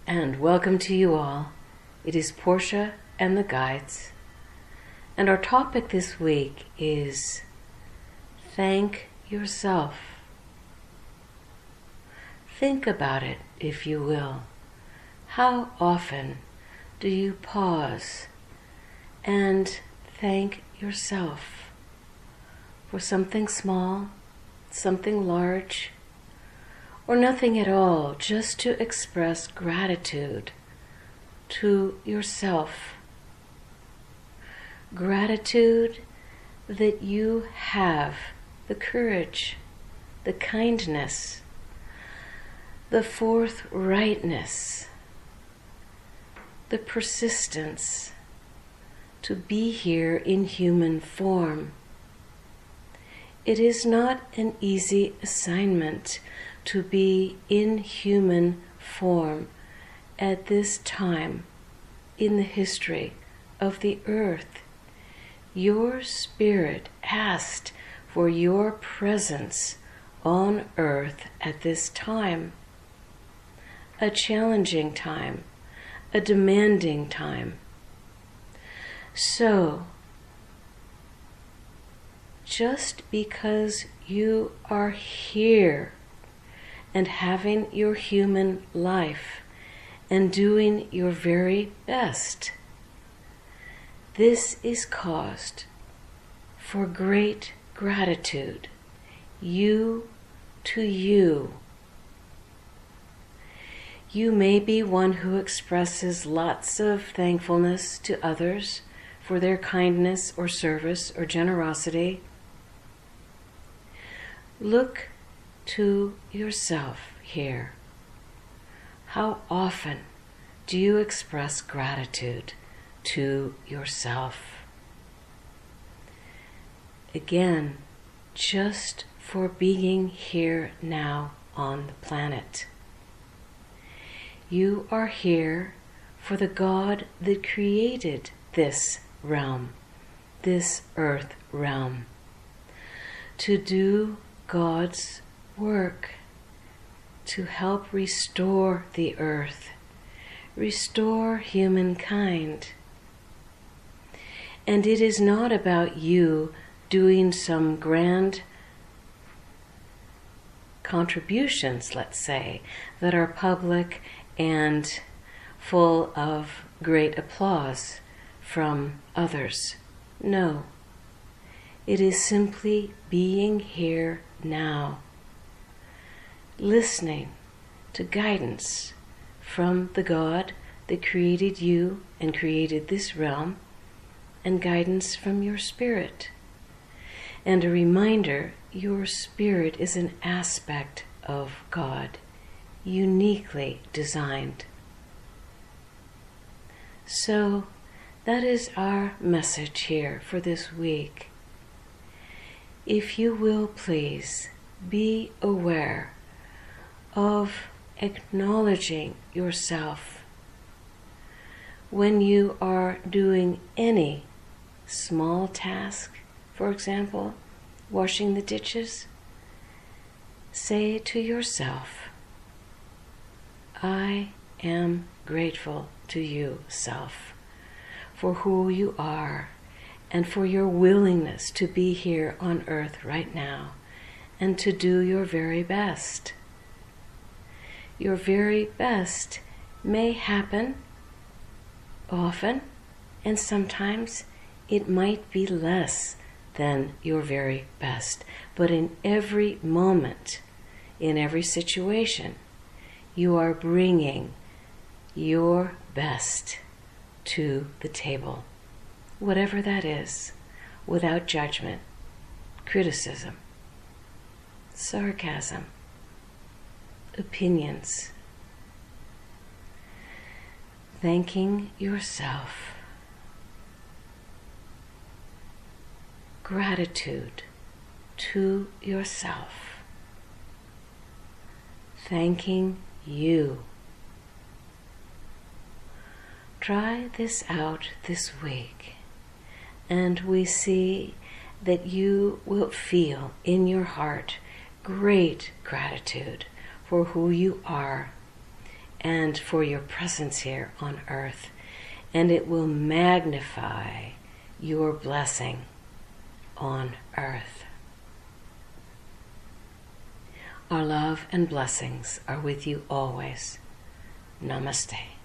and welcome to you all. It is Portia and the Guides, and our topic this week is thank yourself. Think about it, if you will. How often do you pause and thank yourself for something small, something large, or nothing at all, just to express gratitude to yourself? Gratitude that you have the courage, the kindness, the forthrightness, the persistence to be here in human form. It is not an easy assignment to be in human form at this time in the history of the earth. Your spirit asked for your presence on earth at this time. A challenging time, a demanding time. So, just because you are here and having your human life and doing your very best, this is caused for great gratitude, you to you. You may be one who expresses lots of thankfulness to others for their kindness or service or generosity. Look to yourself here. How often do you express gratitude to yourself? Again, just for being here now on the planet. You are here for the God that created this realm, this earth realm, to do God's work, to help restore the earth, restore humankind. And it is not about you doing some grand contributions, let's say, that are public and full of great applause from others. No. It is simply being here now, listening to guidance from the God that created you and created this realm, and guidance from your spirit. And a reminder, your spirit is an aspect of God, uniquely designed. So that is our message here for this week. If you will please be aware of acknowledging yourself when you are doing any small task, for example, washing the dishes. Say to yourself, I am grateful to you, self, for who you are and for your willingness to be here on earth right now and to do your very best. Your very best may happen often, and sometimes it might be less than your very best. But in every moment, in every situation, you are bringing your best to the table, whatever that is, without judgment, criticism, sarcasm, opinions. Thanking yourself. Gratitude to yourself. Thanking you. Try this out this week, and we see that you will feel in your heart great gratitude for who you are and for your presence here on earth, and it will magnify your blessing on earth. Our love and blessings are with you always. Namaste.